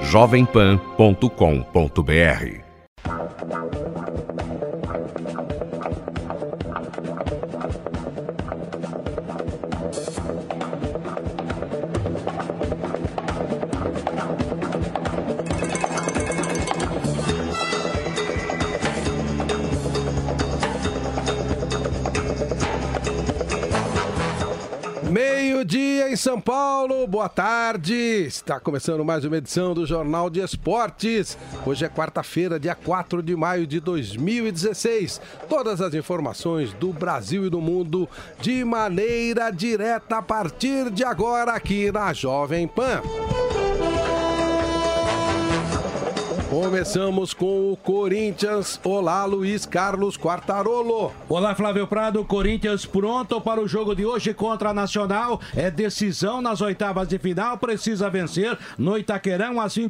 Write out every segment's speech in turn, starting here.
jovempan.com.br. Meio-dia em São Paulo, boa tarde. Está começando mais uma edição do Jornal de Esportes. Hoje é quarta-feira, dia 4 de maio de 2016. Todas as informações do Brasil e do mundo de maneira direta a partir de agora aqui na Jovem Pan. Começamos com o Corinthians. Olá, Luiz Carlos Quartarolo. Olá, Flávio Prado. Corinthians pronto para o jogo de hoje contra a Nacional. É decisão nas oitavas de final. Precisa vencer no Itaquerão às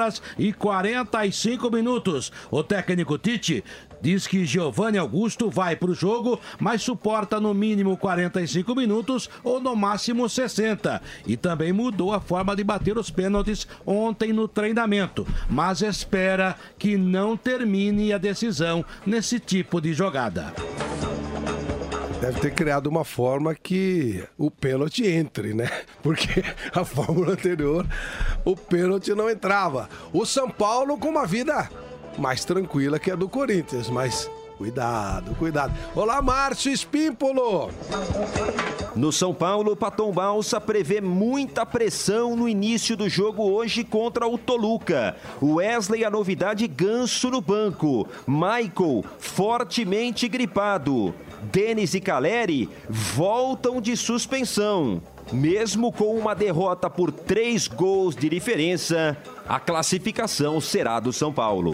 21h45. O técnico Tite diz que Giovanni Augusto vai para o jogo, mas suporta no mínimo 45 minutos ou no máximo 60. E também mudou a forma de bater os pênaltis ontem no treinamento. Mas espera que não termine a decisão nesse tipo de jogada. Deve ter criado uma forma que o pênalti entre, né? Porque a fórmula anterior, o pênalti não entrava. O São Paulo com uma vida mais tranquila que a do Corinthians, mas cuidado. Olá, Márcio Espímpolo. No São Paulo, Paton Balsa prevê muita pressão no início do jogo hoje contra o Toluca. Wesley, a novidade, Ganso no banco. Michael, fortemente gripado. Denis e Caleri voltam de suspensão. Mesmo com uma derrota por 3 gols de diferença, a classificação será do São Paulo.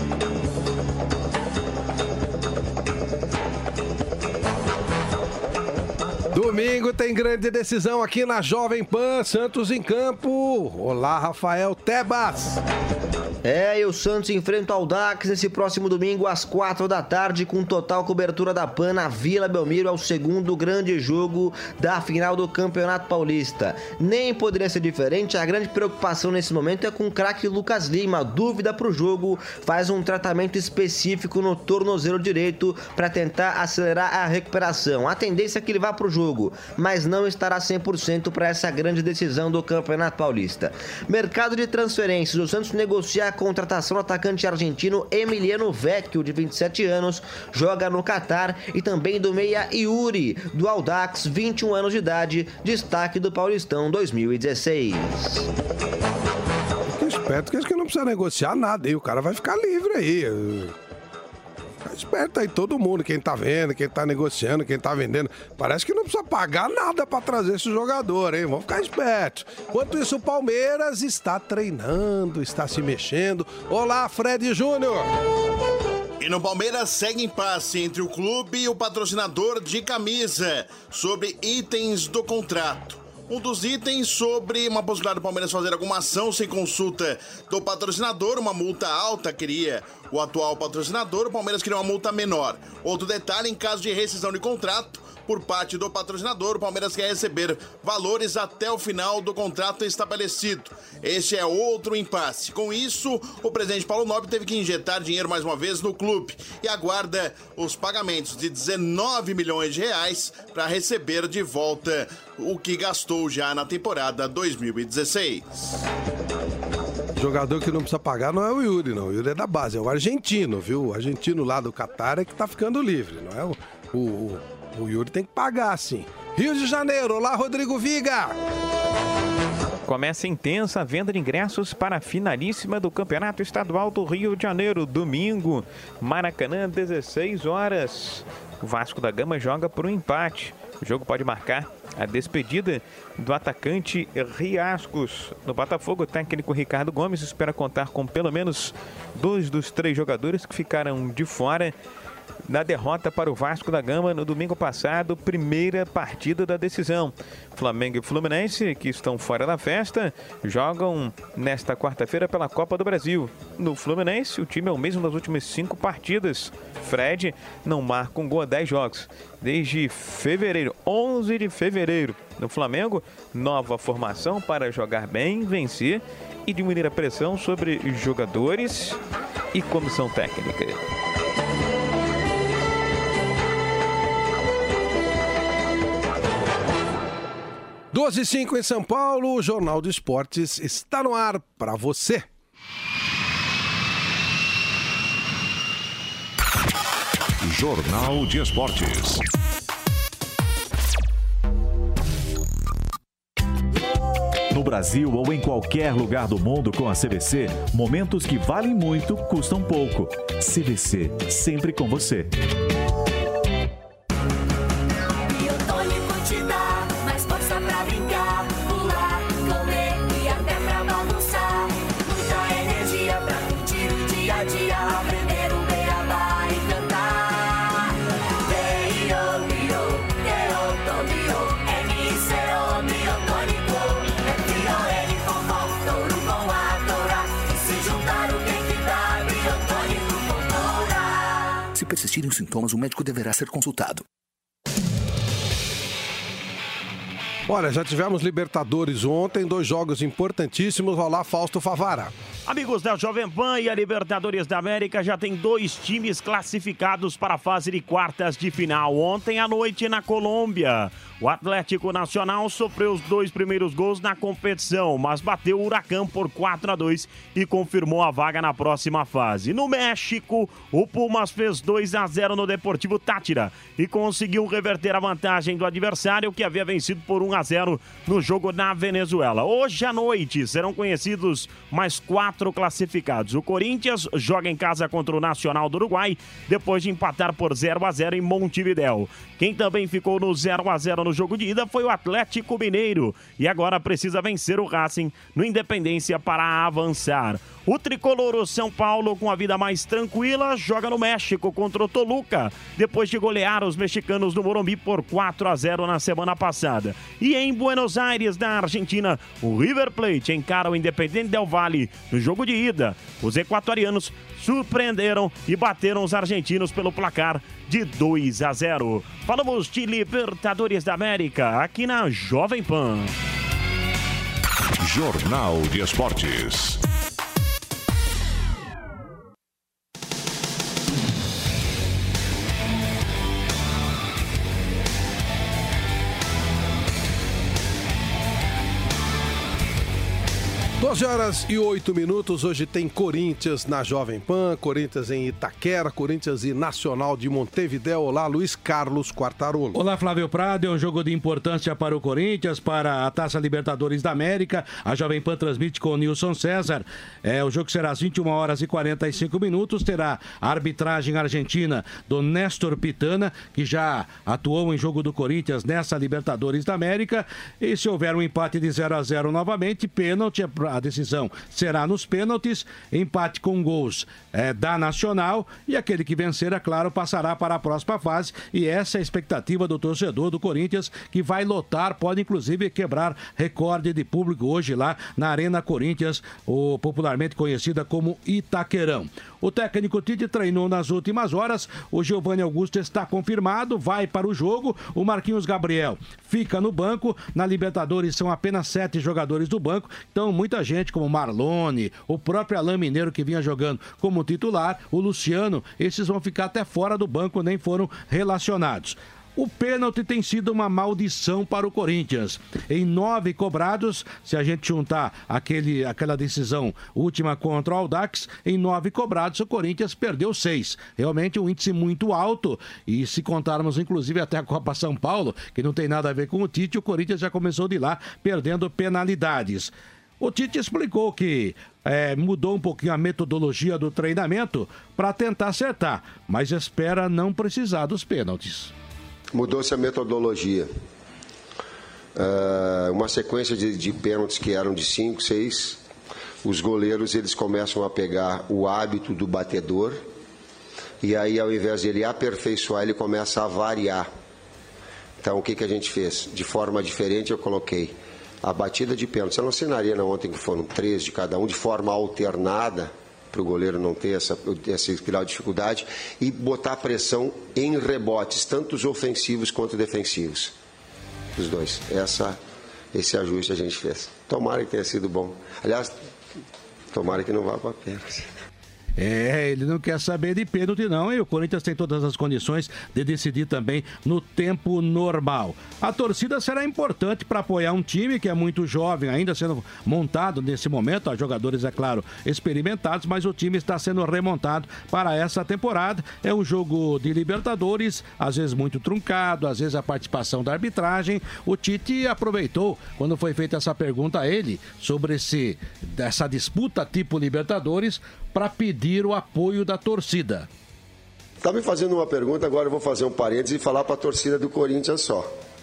Domingo tem grande decisão aqui na Jovem Pan, Santos em campo. Olá, Rafael Tebas. E o Santos enfrenta o Audax nesse próximo domingo às 4 da tarde, com total cobertura da PAN na Vila Belmiro. É o segundo grande jogo da final do Campeonato Paulista. Nem poderia ser diferente, a grande preocupação nesse momento é com o craque Lucas Lima. Dúvida para o jogo, faz um tratamento específico no tornozelo direito para tentar acelerar a recuperação. A tendência é que ele vá para o jogo, mas não estará 100% para essa grande decisão do Campeonato Paulista. Mercado de transferências, o Santos negocia a contratação do atacante argentino Emiliano Vecchio, de 27 anos, joga no Catar, e também do meia Yuri, do Audax, 21 anos de idade, destaque do Paulistão 2016. Fica esperto que acho que não precisa negociar nada aí, o cara vai ficar livre aí. Fica esperto aí todo mundo, quem tá vendo, quem tá negociando, quem tá vendendo. Parece que não precisa pagar nada pra trazer esse jogador, hein? Vamos ficar espertos. Enquanto isso, o Palmeiras está treinando, está se mexendo. Olá, Fred Júnior. E no Palmeiras segue impasse entre o clube e o patrocinador de camisa sobre itens do contrato. Um dos itens sobre uma possibilidade do Palmeiras fazer alguma ação sem consulta do patrocinador, uma multa alta queria o atual patrocinador, o Palmeiras queria uma multa menor. Outro detalhe, em caso de rescisão de contrato por parte do patrocinador, o Palmeiras quer receber valores até o final do contrato estabelecido. Este é outro impasse. Com isso, o presidente Paulo Nobre teve que injetar dinheiro mais uma vez no clube e aguarda os pagamentos de 19 milhões de reais para receber de volta o que gastou já na temporada 2016. Jogador que não precisa pagar não é o Yuri, não. O Yuri é da base, é o argentino, viu? O argentino lá do Catar é que tá ficando livre, não é o Yuri tem que pagar, sim. Rio de Janeiro, olá, Rodrigo Viga. Começa intensa a venda de ingressos para a finalíssima do Campeonato Estadual do Rio de Janeiro. Domingo, Maracanã, 16 horas. O Vasco da Gama joga por um empate. O jogo pode marcar a despedida do atacante Riascos. No Botafogo, o técnico Ricardo Gomes espera contar com pelo menos 2 dos 3 jogadores que ficaram de fora na derrota para o Vasco da Gama no domingo passado, primeira partida da decisão. Flamengo e Fluminense, que estão fora da festa, jogam nesta quarta-feira pela Copa do Brasil. No Fluminense, o time é o mesmo das últimas 5 partidas. Fred não marca um gol há 10 jogos. Desde fevereiro, 11 de fevereiro. No Flamengo, nova formação para jogar bem, vencer e diminuir a pressão sobre jogadores e comissão técnica. 12h05 em São Paulo, o Jornal de Esportes está no ar para você. Jornal de Esportes. No Brasil ou em qualquer lugar do mundo com a CVC, momentos que valem muito custam pouco. CVC, sempre com você. Se persistirem os sintomas, o médico deverá ser consultado. Olha, já tivemos Libertadores ontem, 2 jogos importantíssimos. Olá, Fausto Favara. Amigos da Jovem Pan, e a Libertadores da América já tem 2 times classificados para a fase de quartas de final. Ontem à noite na Colômbia, o Atlético Nacional sofreu os 2 primeiros gols na competição, mas bateu o Huracán por 4-2 e confirmou a vaga na próxima fase. No México, o Pumas fez 2-0 no Deportivo Táchira e conseguiu reverter a vantagem do adversário, que havia vencido por 1-0 no jogo na Venezuela. Hoje à noite serão conhecidos mais 4 classificados. O Corinthians joga em casa contra o Nacional do Uruguai, depois de empatar por 0-0 em Montevidéu. Quem também ficou no 0-0 no jogo de ida foi o Atlético Mineiro e agora precisa vencer o Racing no Independência para avançar. O tricolor, o São Paulo, com a vida mais tranquila, joga no México contra o Toluca, depois de golear os mexicanos do Morumbi por 4-0 na semana passada. E em Buenos Aires, na Argentina, o River Plate encara o Independiente del Valle no jogo de ida. Os equatorianos surpreenderam e bateram os argentinos pelo placar de 2-0. Falamos de Libertadores da América aqui na Jovem Pan. Jornal de Esportes. Horas e 8 minutos, hoje tem Corinthians na Jovem Pan, Corinthians em Itaquera, Corinthians e Nacional de Montevidéu. Olá, Luiz Carlos Quartarolo. Olá, Flávio Prado, é um jogo de importância para o Corinthians, para a Taça Libertadores da América. A Jovem Pan transmite com o Nilson César. O jogo será às 21h45, terá a arbitragem argentina do Néstor Pitana, que já atuou em jogo do Corinthians nessa Libertadores da América. E se houver um empate de 0-0 novamente, pênalti, a decisão será nos pênaltis, empate com gols da Nacional, e aquele que vencer, é claro, passará para a próxima fase, e essa é a expectativa do torcedor do Corinthians, que vai lotar, pode inclusive quebrar recorde de público hoje lá na Arena Corinthians, popularmente conhecida como Itaquerão. O técnico Tite treinou nas últimas horas, o Giovani Augusto está confirmado, vai para o jogo, o Marquinhos Gabriel fica no banco. Na Libertadores são apenas 7 jogadores do banco, então muita gente como Marlone, o próprio Alain Mineiro, que vinha jogando como titular, o Luciano, esses vão ficar até fora do banco, nem foram relacionados. O pênalti tem sido uma maldição para o Corinthians. Em 9 cobrados, se a gente juntar aquela decisão última contra o Audax, em 9 cobrados o Corinthians perdeu 6. Realmente um índice muito alto, e se contarmos inclusive até a Copa São Paulo, que não tem nada a ver com o Tite, o Corinthians já começou de lá perdendo penalidades. O Tite explicou que mudou um pouquinho a metodologia do treinamento para tentar acertar, mas espera não precisar dos pênaltis. Mudou-se a metodologia. Uma sequência de pênaltis que eram de 5, 6. Os goleiros eles começam a pegar o hábito do batedor. E aí, ao invés de ele aperfeiçoar, ele começa a variar. Então, o que a gente fez? De forma diferente, eu coloquei a batida de pênalti. Eu não sei na arena ontem que foram 3 de cada um, de forma alternada, para o goleiro não ter esse grau de dificuldade, e botar pressão em rebotes, tanto os ofensivos quanto defensivos. Os dois. Esse ajuste a gente fez. Tomara que tenha sido bom. Aliás, tomara que não vá para pênalti. Ele não quer saber de pênalti não, e o Corinthians tem todas as condições de decidir também no tempo normal. A torcida será importante para apoiar um time que é muito jovem, ainda sendo montado nesse momento, há jogadores, é claro, experimentados, mas o time está sendo remontado para essa temporada. É um jogo de Libertadores, às vezes muito truncado, às vezes a participação da arbitragem. O Tite aproveitou, quando foi feita essa pergunta a ele, sobre essa disputa tipo Libertadores, para pedir o apoio da torcida. Tá me fazendo uma pergunta, agora eu vou fazer um parênteses e falar para a torcida do Corinthians só.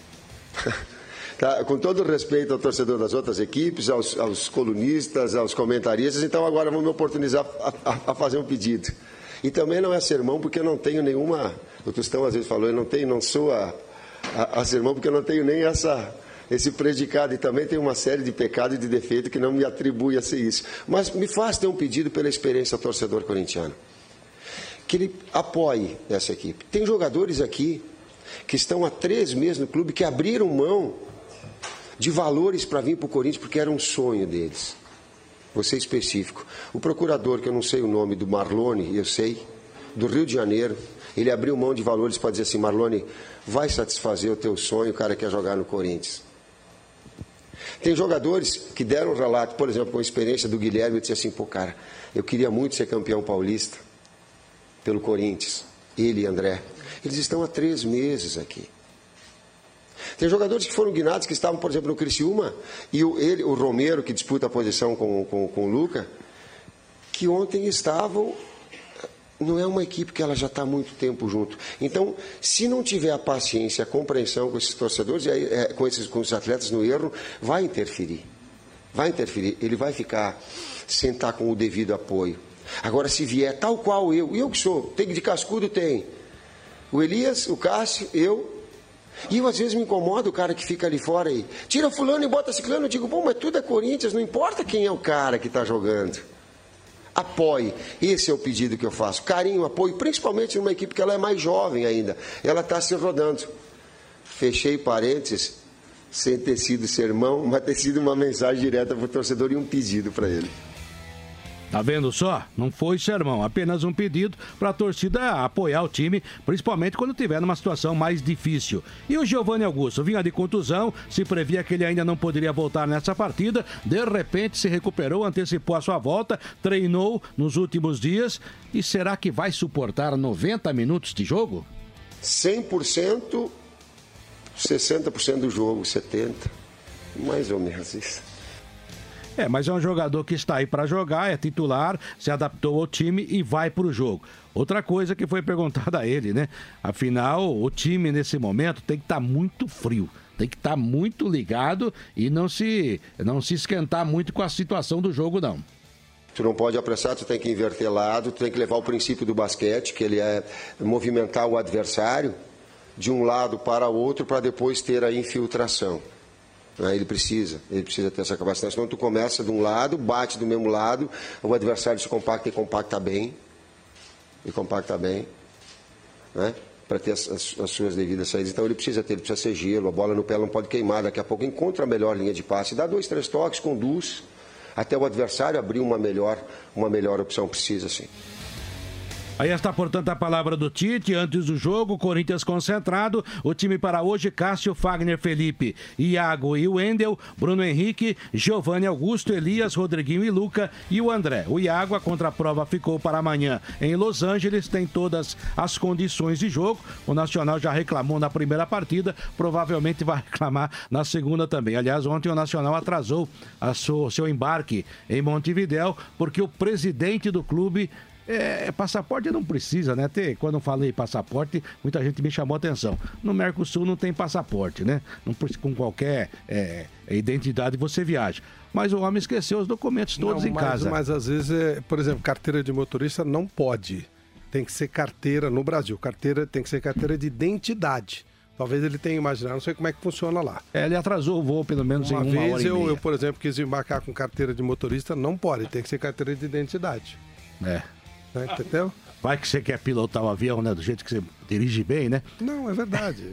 Tá? Com todo respeito ao torcedor das outras equipes, aos colunistas, aos comentaristas, então agora vou me oportunizar a fazer um pedido. E também não é sermão, porque eu não tenho nenhuma... O Tostão às vezes falou, eu não sou a sermão, porque eu não tenho nem esse predicado, e também tem uma série de pecados e de defeitos que não me atribui a ser isso. Mas me faz ter um pedido pela experiência do torcedor corintiano. Que ele apoie essa equipe. Tem jogadores aqui que estão há 3 meses no clube que abriram mão de valores para vir para o Corinthians porque era um sonho deles. Vou ser específico. O procurador, que eu não sei o nome, do Marlone, eu sei, do Rio de Janeiro, ele abriu mão de valores para dizer assim, Marlone, vai satisfazer o teu sonho, o cara quer jogar no Corinthians. Tem jogadores que deram relato, por exemplo, com a experiência do Guilherme, eu disse assim, pô, cara, eu queria muito ser campeão paulista pelo Corinthians, ele e André. Eles estão há 3 meses aqui. Tem jogadores que foram guinados, que estavam, por exemplo, no Criciúma, e o Romero, que disputa a posição com o Luca, que ontem estavam... Não é uma equipe que ela já está há muito tempo junto. Então, se não tiver a paciência, a compreensão com esses torcedores, com os atletas no erro, vai interferir. Vai interferir. Ele vai sentar com o devido apoio. Agora, se vier tal qual eu que sou, tem de cascudo, tem. O Elias, o Cássio, eu. E eu às vezes me incomodo o cara que fica ali fora aí. Tira fulano e bota ciclano. Eu digo, bom, mas tudo é Corinthians, não importa quem é o cara que está jogando. Apoie, esse é o pedido que eu faço. Carinho, apoio, principalmente numa equipe que ela é mais jovem ainda. Ela está se rodando. Fechei parênteses, sem ter sido sermão, mas ter sido uma mensagem direta para o torcedor e um pedido para ele. Tá vendo só? Não foi sermão, apenas um pedido para a torcida apoiar o time, principalmente quando tiver numa situação mais difícil. E o Giovani Augusto vinha de contusão, se previa que ele ainda não poderia voltar nessa partida, de repente se recuperou, antecipou a sua volta, treinou nos últimos dias, e será que vai suportar 90 minutos de jogo? 100%, 60% do jogo, 70%, mais ou menos isso. Mas é um jogador que está aí para jogar, é titular, se adaptou ao time e vai para o jogo. Outra coisa que foi perguntada a ele, né? Afinal, o time nesse momento tem que estar muito frio, tem que estar muito ligado e não se esquentar muito com a situação do jogo, não. Tu não pode apressar, tu tem que inverter lado, tu tem que levar o princípio do basquete, que ele é movimentar o adversário de um lado para o outro para depois ter a infiltração. Ele precisa ter essa capacidade. Senão tu começa de um lado, bate do mesmo lado, o adversário se compacta e compacta bem. Né? Para ter as suas devidas saídas. Então ele precisa ser gelo, a bola no pé não pode queimar. Daqui a pouco encontra a melhor linha de passe, dá 2, 3 toques, conduz, até o adversário abrir uma melhor opção. Precisa sim. Aí está, portanto, a palavra do Tite. Antes do jogo, Corinthians concentrado. O time para hoje, Cássio, Fagner, Felipe, Iago e Wendel, Bruno Henrique, Giovani Augusto, Elias, Rodriguinho e Luca e o André. O Iago, a contraprova ficou para amanhã em Los Angeles, tem todas as condições de jogo. O Nacional já reclamou na primeira partida, provavelmente vai reclamar na segunda também. Aliás, ontem o Nacional atrasou seu embarque em Montevidéu, porque o presidente do clube... passaporte não precisa, né? Quando eu falei passaporte, muita gente me chamou a atenção. No Mercosul não tem passaporte, né? Não, com qualquer identidade você viaja. Mas o homem esqueceu os documentos todos em casa. Mas às vezes, por exemplo, carteira de motorista não pode. tem que ser carteira no Brasil. Carteira tem que ser carteira de identidade. Talvez ele tenha imaginado, não sei como é que funciona lá. Ele atrasou o voo pelo menos em uma vez hora e meia. Eu, por exemplo, quis embarcar com carteira de motorista, não pode, tem que ser carteira de identidade. Entendeu? Vai que você quer pilotar o avião, né? Do jeito que você dirige bem, né? Não, é verdade.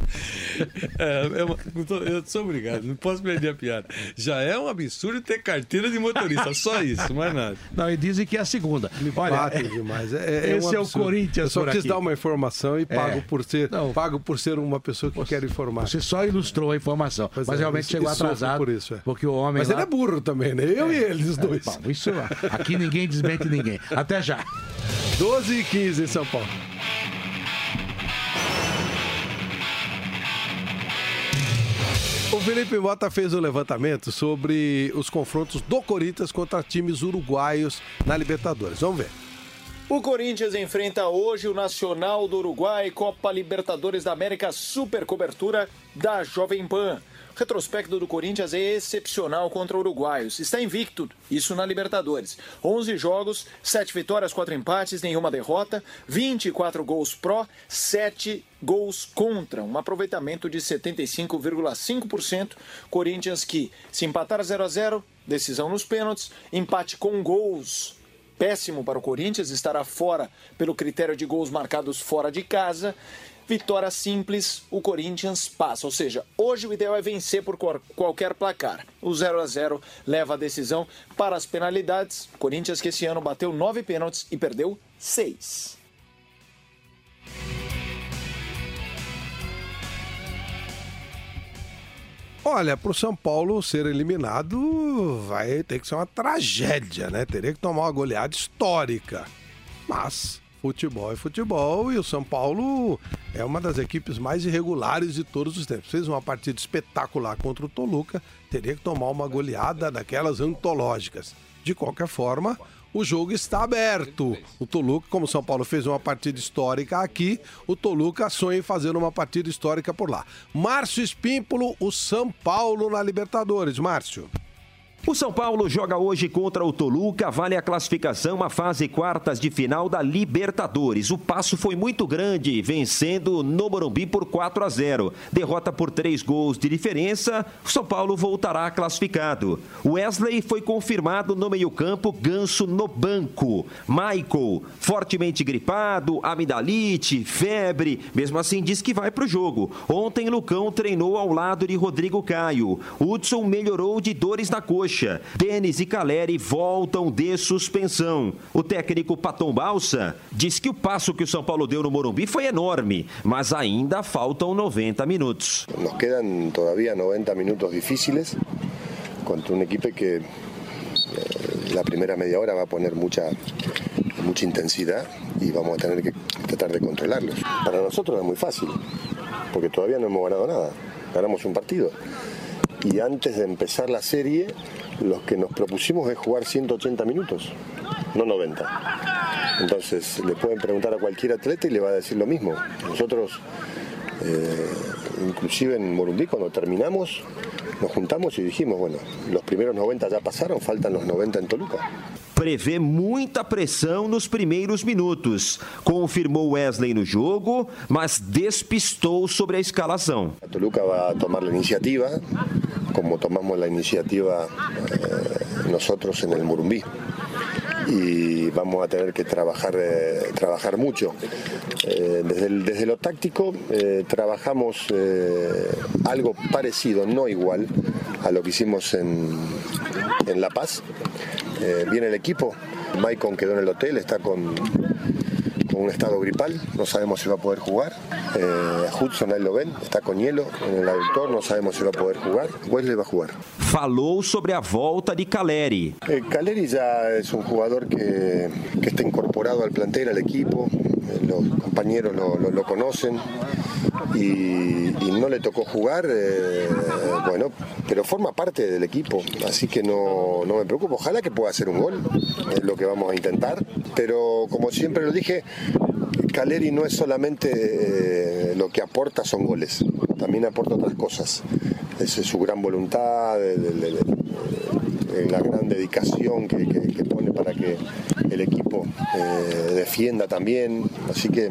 Eu sou obrigado, não posso perder a piada. Já é um absurdo ter carteira de motorista, só isso, mais nada. Não, e dizem que é a segunda. Olha, demais. Esse é o Corinthians. Eu só quis dar uma informação e pago por ser uma pessoa que quer informar. Você só ilustrou a informação, mas realmente chegou atrasado. Por isso, porque o homem mas ele é burro também, né? Eu e ele, os dois. Bom, isso, aqui ninguém desmente ninguém. Até já. 12h15 em São Paulo. O Felipe Mota fez um levantamento sobre os confrontos do Corinthians contra times uruguaios na Libertadores. Vamos ver. O Corinthians enfrenta hoje o Nacional do Uruguai, Copa Libertadores da América, super cobertura da Jovem Pan. O retrospecto do Corinthians é excepcional contra uruguaios. Está invicto, isso na Libertadores. 11 jogos, 7 vitórias, 4 empates, nenhuma derrota, 24 gols pró, 7 gols contra. Um aproveitamento de 75,5%. Corinthians que, se empatar 0-0, decisão nos pênaltis, empate com gols. Péssimo para o Corinthians, estará fora pelo critério de gols marcados fora de casa. Vitória simples, o Corinthians passa. Ou seja, hoje o ideal é vencer por qualquer placar. O 0-0 leva a decisão para as penalidades. O Corinthians que esse ano bateu 9 pênaltis e perdeu 6. Olha, para o São Paulo ser eliminado vai ter que ser uma tragédia, né? Teria que tomar uma goleada histórica. Mas futebol é futebol e o São Paulo é uma das equipes mais irregulares de todos os tempos. Fez uma partida espetacular contra o Toluca, teria que tomar uma goleada daquelas antológicas. De qualquer forma, o jogo está aberto. O Toluca, como o São Paulo fez uma partida histórica aqui, o Toluca sonha em fazer uma partida histórica por lá. Márcio Espímpolo, o São Paulo na Libertadores. Márcio. O São Paulo joga hoje contra o Toluca, vale a classificação à fase quartas de final da Libertadores. O passo foi muito grande, vencendo no Morumbi por 4-0. Derrota por 3 gols de diferença, o São Paulo voltará classificado. Wesley foi confirmado no meio-campo, Ganso no banco. Michael, fortemente gripado, amidalite, febre, mesmo assim diz que vai para o jogo. Ontem Lucão treinou ao lado de Rodrigo Caio. Hudson melhorou de dores na coxa. Denis e Caleri voltam de suspensão. O técnico Paton Balsa diz que o passo que o São Paulo deu no Morumbi foi enorme, mas ainda faltam 90 minutos. Nos quedan todavía 90 minutos difíciles contra una equipe que la primera media hora va a poner mucha intensidad y vamos a tener que tratar de controlarlos. Para nosotros es muy fácil, porque todavía no hemos ganado nada. Ganamos un partido. Y antes de empezar la serie, los que nos propusimos es jugar 180 minutos, no 90. Entonces, le pueden preguntar a cualquier atleta y le va a decir lo mismo. Nosotros, inclusive en Morumbi, cuando terminamos, nos juntamos y dijimos, bueno, los primeros 90 ya pasaron, faltan los 90 en Toluca. Prevê muita pressão nos primeiros minutos. Confirmou Wesley no jogo, mas despistou sobre a escalação. A Toluca va a tomar la iniciativa, como tomamos la iniciativa nosotros en el Morumbi. Y vamos a tener que trabajar mucho. Desde lo táctico trabajamos algo parecido, no igual a lo que hicimos en La Paz. Viene el equipo, Maicon quedó en el hotel, está con un estado gripal, no sabemos si va a poder jugar. Hudson, ahí lo ven, está con hielo en el aductor, no sabemos si va a poder jugar. Wesley va a jugar. Falou sobre a volta de Caleri. Caleri ya es un jugador que está incorporado al plantel, al equipo. Los compañeros lo conocen y no le tocó jugar, bueno, pero forma parte del equipo, así que no me preocupo. Ojalá que pueda hacer un gol, es lo que vamos a intentar, pero como siempre lo dije, Caleri no es solamente lo que aporta son goles, también aporta otras cosas. Es su gran voluntad, en la gran dedicación que pone para que el equipo defienda también, así que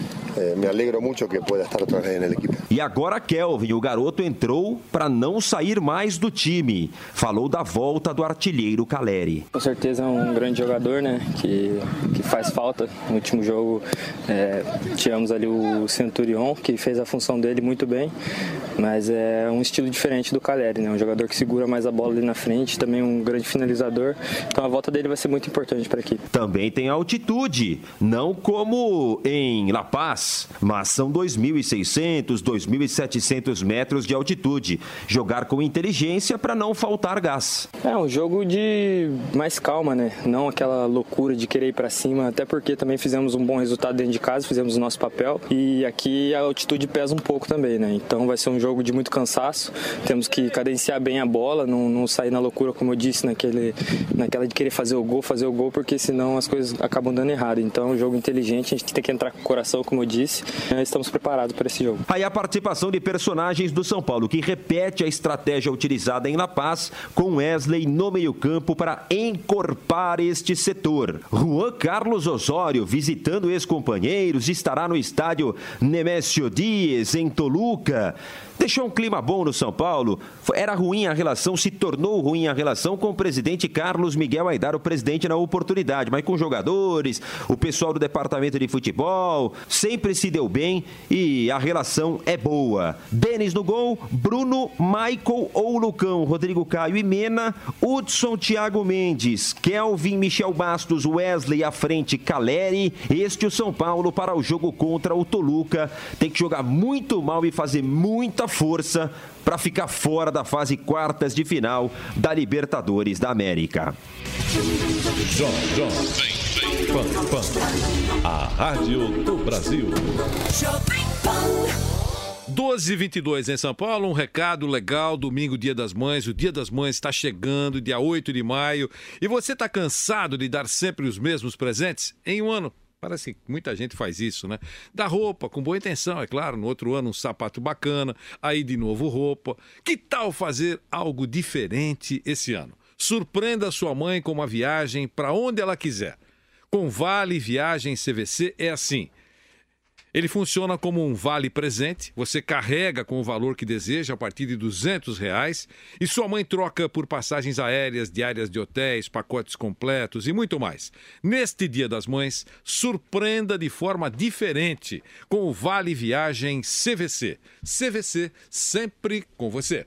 me alegro muito que pueda estar outra vez no equipe. E agora Kelvin, o garoto entrou para não sair mais do time. Falou da volta do artilheiro Caleri. Com certeza é um grande jogador, né? Que faz falta. No último jogo tiramos ali o Centurion, que fez a função dele muito bem, mas é um estilo diferente do Caleri, né? Um jogador que segura mais a bola ali na frente, também um grande finalizador. Então a volta dele vai ser muito importante para a equipe. Também tem altitude, não como em La Paz, mas são 2.600, 2.700 metros de altitude. Jogar com inteligência para não faltar gás. É um jogo de mais calma, né? Não aquela loucura de querer ir para cima, até porque também fizemos um bom resultado dentro de casa, fizemos o nosso papel e aqui a altitude pesa um pouco também, né? Então vai ser um jogo de muito cansaço. Temos que cadenciar bem a bola, não sair na loucura, como eu disse, naquela de querer fazer o gol, porque senão as coisas acabam dando errado. Então é um jogo inteligente, a gente tem que entrar com o coração, como eu disse. Estamos preparados para esse jogo. Aí a participação de personagens do São Paulo, que repete a estratégia utilizada em La Paz, com Wesley no meio-campo para encorpar este setor. Juan Carlos Osório, visitando ex-companheiros, estará no estádio Nemésio Dias, em Toluca. Deixou um clima bom no São Paulo. Era ruim a relação, se tornou ruim a relação com o presidente Carlos Miguel Aidar, o presidente na oportunidade, mas com jogadores, o pessoal do departamento de futebol, sempre se deu bem e a relação é boa. Denis no gol, Bruno, Michael ou Lucão, Rodrigo Caio e Mena, Hudson, Thiago Mendes, Kelvin, Michel Bastos, Wesley à frente, Caleri. Este o São Paulo para o jogo contra o Toluca. Tem que jogar muito mal e fazer muita força para ficar fora da fase quartas de final da Libertadores da América. A Rádio do Brasil. 12h22 em São Paulo, um recado legal, domingo, Dia das Mães. O Dia das Mães está chegando, dia 8 de maio. E você está cansado de dar sempre os mesmos presentes? Em um ano, parece que muita gente faz isso, né? Dá roupa, com boa intenção, é claro. No outro ano, um sapato bacana. Aí, de novo, roupa. Que tal fazer algo diferente esse ano? Surpreenda sua mãe com uma viagem para onde ela quiser. Com Vale Viagem CVC é assim. Ele funciona como um vale-presente. Você carrega com o valor que deseja a partir de R$200 e sua mãe troca por passagens aéreas, diárias de hotéis, pacotes completos e muito mais. Neste Dia das Mães, surpreenda de forma diferente com o Vale Viagem CVC. CVC sempre com você.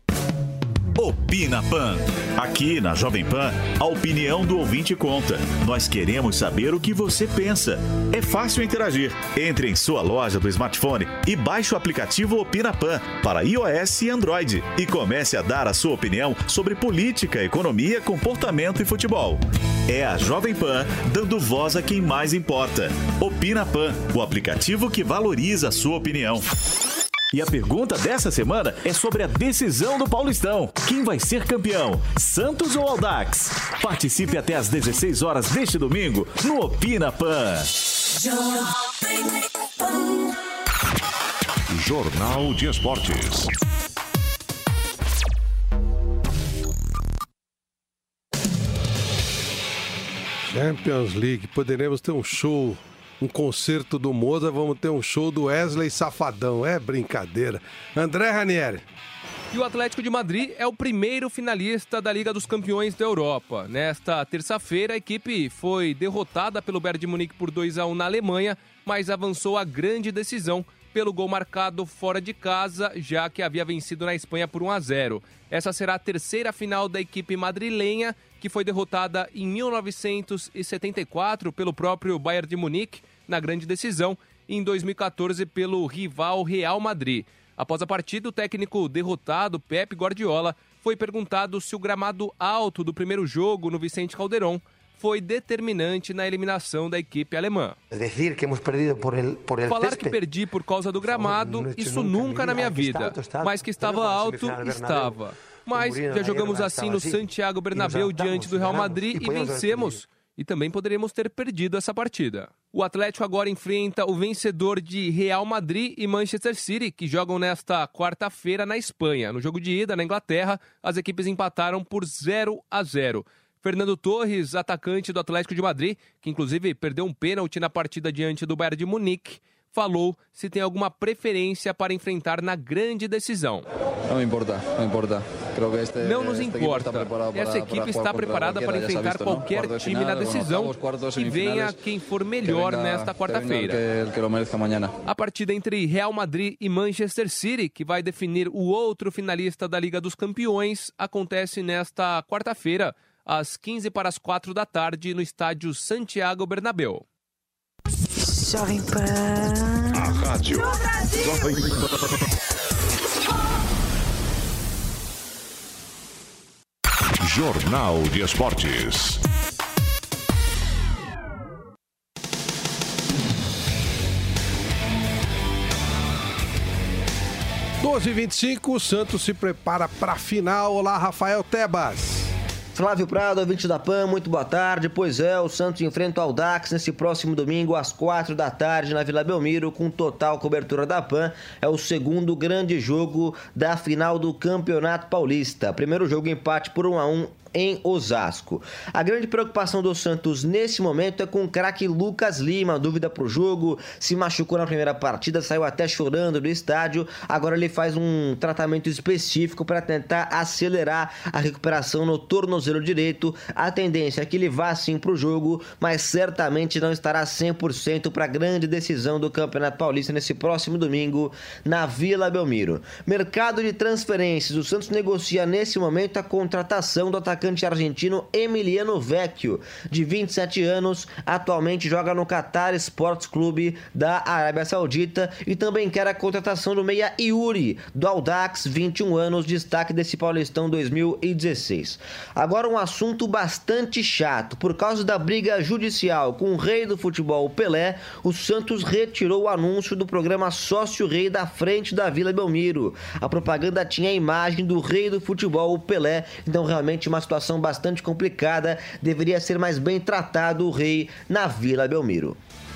Opina Pan. Aqui na Jovem Pan, a opinião do ouvinte conta. Nós queremos saber o que você pensa. É fácil interagir. Entre em sua loja do smartphone e baixe o aplicativo Opina Pan para iOS e Android e comece a dar a sua opinião sobre política, economia, comportamento e futebol. É a Jovem Pan dando voz a quem mais importa. Opina Pan, o aplicativo que valoriza a sua opinião. E a pergunta dessa semana é sobre a decisão do Paulistão. Quem vai ser campeão? Santos ou Audax? Participe até às 16 horas deste domingo no Opina Pan. Jornal de Esportes. Champions League, poderemos ter um show, um concerto do Mozart, vamos ter um show do Wesley Safadão, é brincadeira. André Ranieri. E o Atlético de Madrid é o primeiro finalista da Liga dos Campeões da Europa. Nesta terça-feira, a equipe foi derrotada pelo Bayern de Munique por 2-1 na Alemanha, mas avançou a grande decisão pelo gol marcado fora de casa, já que havia vencido na Espanha por 1-0. Essa será a terceira final da equipe madrilenha, que foi derrotada em 1974 pelo próprio Bayern de Munique, na grande decisão, e em 2014 pelo rival Real Madrid. Após a partida, o técnico derrotado, Pep Guardiola, foi perguntado se o gramado alto do primeiro jogo no Vicente Calderón foi determinante na eliminação da equipe alemã. Falar que perdi por causa do gramado, isso nunca na minha vida, mas que estava alto, estava. Mas já jogamos assim no Santiago Bernabéu diante do Real Madrid e vencemos. e também poderíamos ter perdido essa partida. O Atlético agora enfrenta o vencedor de Real Madrid e Manchester City, que jogam nesta quarta-feira na Espanha. No jogo de ida, na Inglaterra, as equipes empataram por 0-0. Fernando Torres, atacante do Atlético de Madrid, que inclusive perdeu um pênalti na partida diante do Bayern de Munique, falou se tem alguma preferência para enfrentar na grande decisão. Não importa. Não nos importa. Essa equipe está preparada para enfrentar qualquer time na decisão e venha quem for melhor nesta quarta-feira. A partida entre Real Madrid e Manchester City, que vai definir o outro finalista da Liga dos Campeões, acontece nesta quarta-feira, às 15:45 da tarde, no estádio Santiago Bernabéu. Jovem Pan. A rádio Jovem Pan. Jornal de Esportes. (12h25), o Santos se prepara para a final. Olá, Rafael Tebas. Flávio Prado, ouvinte da PAN, muito boa tarde. Pois é, o Santos enfrenta o Audax nesse próximo domingo às 4 da tarde na Vila Belmiro, com total cobertura da PAN. É o segundo grande jogo da final do Campeonato Paulista. Primeiro jogo, empate por 1-1 em Osasco. A grande preocupação do Santos nesse momento é com o craque Lucas Lima, dúvida pro jogo, se machucou na primeira partida, saiu até chorando do estádio, agora ele faz um tratamento específico para tentar acelerar a recuperação no tornozelo direito. A tendência é que ele vá sim pro jogo, mas certamente não estará 100% para a grande decisão do Campeonato Paulista nesse próximo domingo na Vila Belmiro. Mercado de transferências, o Santos negocia nesse momento a contratação do atacante argentino Emiliano Vecchio, de 27 anos, atualmente joga no Qatar Sports Clube da Arábia Saudita, e também quer a contratação do meia Yuri, do Audax, 21 anos, destaque desse Paulistão 2016. Agora um assunto bastante chato. Por causa da briga judicial com o rei do futebol Pelé, o Santos retirou o anúncio do programa Sócio Rei da frente da Vila Belmiro. A propaganda tinha a imagem do rei do futebol Pelé, então realmente uma situação bastante complicada. Deveria ser mais bem tratado o rei na Vila Belmiro.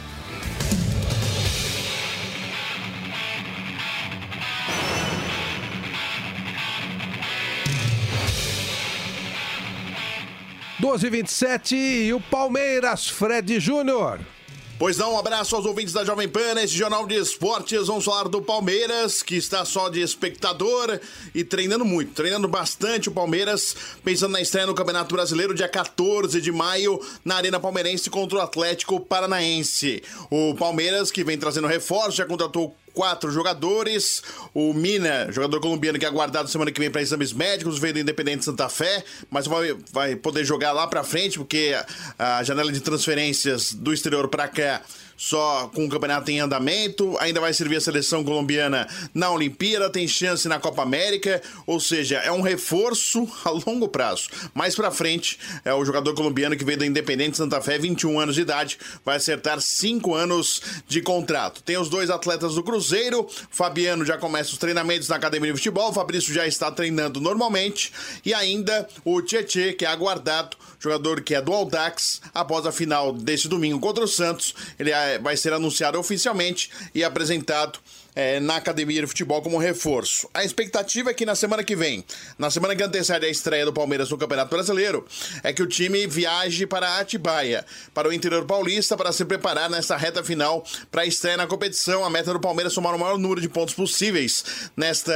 (12h27) e o Palmeiras, Fred Júnior. Pois não, um abraço aos ouvintes da Jovem Pan. Nesse Jornal de Esportes vamos falar do Palmeiras, que está só de espectador e treinando muito, treinando bastante o Palmeiras, pensando na estreia no Campeonato Brasileiro, dia 14 de maio, na Arena Palmeirense contra o Atlético Paranaense. O Palmeiras, que vem trazendo reforço, já contratou 4 jogadores. O Mina, jogador colombiano que é aguardado semana que vem para exames médicos, veio do Independente Santa Fé, mas vai poder jogar lá para frente, porque a janela de transferências do exterior para cá só com o campeonato em andamento. Ainda vai servir a seleção colombiana na Olimpíada, tem chance na Copa América, ou seja, é um reforço a longo prazo. Mais pra frente, é o jogador colombiano que veio do Independente Santa Fé, 21 anos de idade, vai acertar 5 anos de contrato. Tem os 2 atletas do Cruzeiro, Fabiano já começa os treinamentos na Academia de Futebol, o Fabrício já está treinando normalmente, e ainda o Tietê, que é aguardado, jogador que é do Audax, após a final deste domingo contra o Santos. Ele vai ser anunciado oficialmente e apresentado na Academia de Futebol como reforço. A expectativa é que na semana que vem, na semana que antecede a estreia do Palmeiras no Campeonato Brasileiro, é que o time viaje para Atibaia, para o interior paulista, para se preparar nessa reta final para a estreia na competição. A meta do Palmeiras é somar o maior número de pontos possíveis neste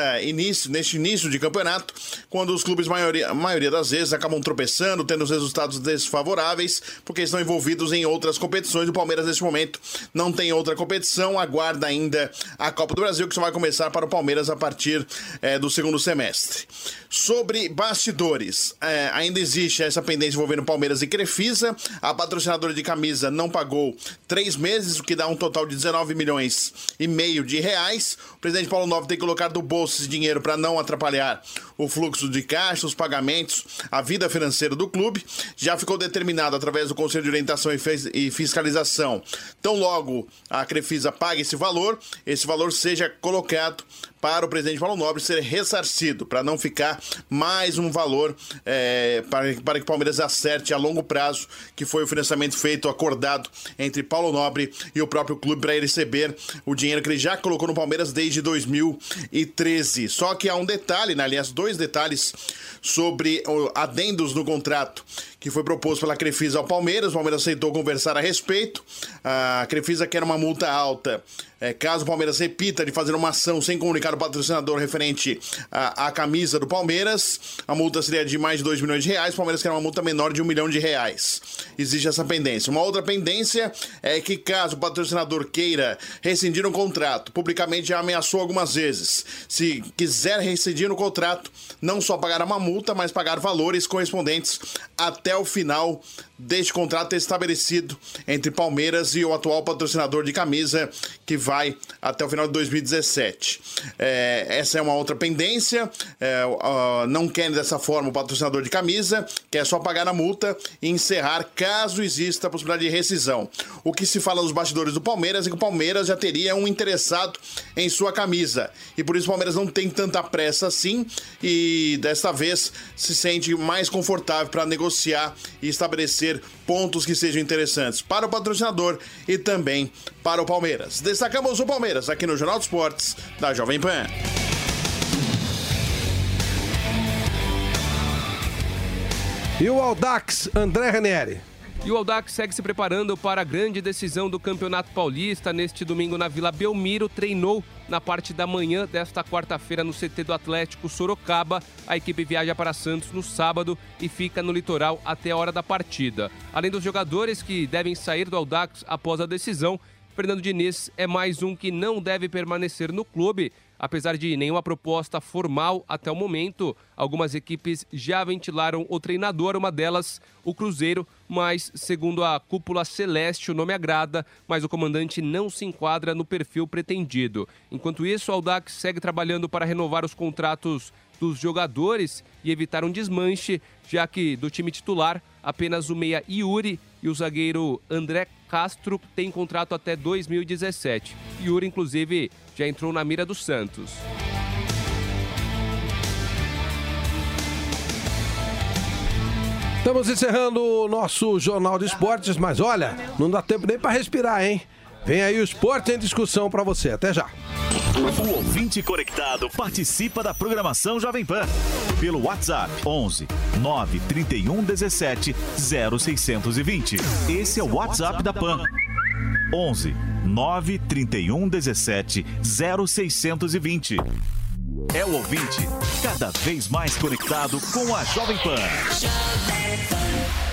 início de campeonato, quando os clubes, a maioria das vezes, acabam tropeçando, tendo os resultados desfavoráveis, porque estão envolvidos em outras competições. O Palmeiras, neste momento, não tem outra competição, aguarda ainda a Copa do Brasil, que só vai começar para o Palmeiras a partir do segundo semestre. Sobre bastidores, ainda existe essa pendência envolvendo Palmeiras e Crefisa. A patrocinadora de camisa não pagou 3 meses, o que dá um total de 19,5 milhões de reais. O presidente Paulo Nobre tem que colocar do bolso esse dinheiro para não atrapalhar o fluxo de caixa, os pagamentos, a vida financeira do clube. Já ficou determinado através do Conselho de Orientação e Fiscalização. Tão logo a Crefisa pague esse valor seja colocado para o presidente Paulo Nobre ser ressarcido, para não ficar mais um valor para que o Palmeiras acerte a longo prazo, que foi o financiamento feito, acordado entre Paulo Nobre e o próprio clube para ele receber o dinheiro que ele já colocou no Palmeiras desde 2013. Só que há um detalhe, né? Aliás, 2 detalhes sobre adendos no contrato que foi proposto pela Crefisa ao Palmeiras. O Palmeiras aceitou conversar a respeito. A Crefisa quer uma multa alta caso o Palmeiras repita de fazer uma ação sem comunicar o patrocinador referente à camisa do Palmeiras. A multa seria de mais de 2 milhões de reais. O Palmeiras quer uma multa menor de 1 milhão de reais. Existe essa pendência. Uma outra pendência é que caso o patrocinador queira rescindir um contrato, publicamente já ameaçou algumas vezes. Se quiser rescindir no contrato, não só pagar uma multa, mas pagar valores correspondentes até o final deste contrato estabelecido entre Palmeiras e o atual patrocinador de camisa, que vai até o final de 2017. Essa é uma outra pendência. Não querem dessa forma o patrocinador de camisa, quer só pagar a multa e encerrar caso exista a possibilidade de rescisão. O que se fala nos bastidores do Palmeiras é que o Palmeiras já teria um interessado em sua camisa, e por isso o Palmeiras não tem tanta pressa assim, e desta vez se sente mais confortável para negociar e estabelecer pontos que sejam interessantes para o patrocinador e também para o Palmeiras. Destacamos o Palmeiras aqui no Jornal dos Esportes da Jovem Pan. E o Audax, André Ranieri. E o Audax segue se preparando para a grande decisão do Campeonato Paulista. Neste domingo na Vila Belmiro, treinou na parte da manhã desta quarta-feira no CT do Atlético Sorocaba. A equipe viaja para Santos no sábado e fica no litoral até a hora da partida. Além dos jogadores que devem sair do Audax após a decisão, Fernando Diniz é mais um que não deve permanecer no clube. Apesar de nenhuma proposta formal até o momento, algumas equipes já ventilaram o treinador, uma delas o Cruzeiro, mas segundo a cúpula celeste o nome agrada, mas o comandante não se enquadra no perfil pretendido. Enquanto isso, o Audax segue trabalhando para renovar os contratos dos jogadores e evitar um desmanche, já que do time titular apenas o meia Yuri e o zagueiro André Castro têm contrato até 2017. Yuri, inclusive, já entrou na mira do Santos. Estamos encerrando o nosso Jornal de Esportes, mas olha, não dá tempo nem para respirar, hein? Vem aí o Esporte em Discussão para você. Até já. O ouvinte conectado participa da programação Jovem Pan pelo WhatsApp 11 931 17 0620. Esse é o WhatsApp da Pan. 11 931 17 0620. É o ouvinte cada vez mais conectado com a Jovem Pan.